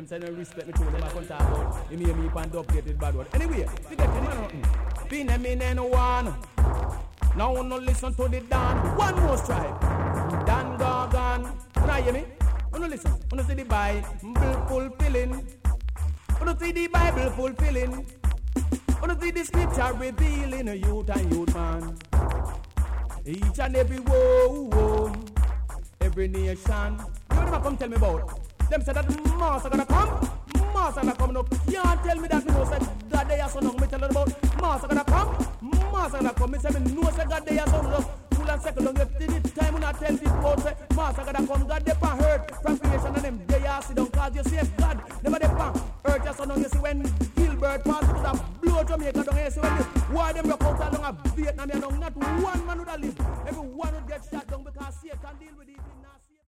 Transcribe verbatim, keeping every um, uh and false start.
them say don't respect me too. Them I can't talk about. You hear me pan updated bad word. Anyway, forget it. Be them in any one. Now no listen to the Dan. One more strike. Dan Gargan. Can I hear me? No listen. No see the Bible fulfilling. No see the Bible fulfilling. No see the scripture revealing a youth and youth man. Each and every woe, woe, every nation. You never come tell me about. Them say that master gonna come. Master gonna come. No, you can't tell me that. Me know say God they are so long. Me tell you about. Master gonna come. Master gonna come. Me say me know say God they are so long. Full and second long. If the time when I tell people say master gonna come, God they for hurt from creation and them they are sit down. Cause you see.